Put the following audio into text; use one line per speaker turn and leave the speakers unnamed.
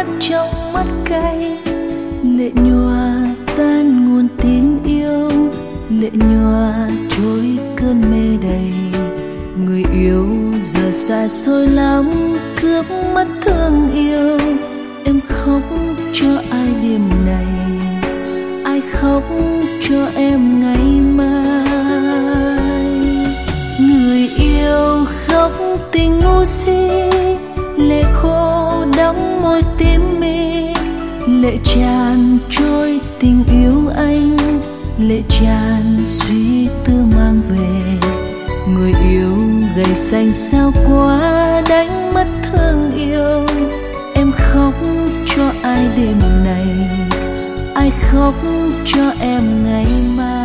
trong mắt cay, lệ nhòa tan nguồn tin yêu, lệ nhòa trôi cơn mê đầy. Người yêu giờ xa xôi lắm, cướp mất thương yêu. Em khóc cho ai đêm này, ai khóc cho em ngày mai. Người yêu khóc tình ngu si, lệ khô đắm môi tím mi, lệ tràn trôi tình yêu anh, lệ tràn suy tư mang về. Người yêu gầy xanh sao quá, đánh mất thương yêu. Em khóc cho ai đêm này, ai khóc cho em ngày mai.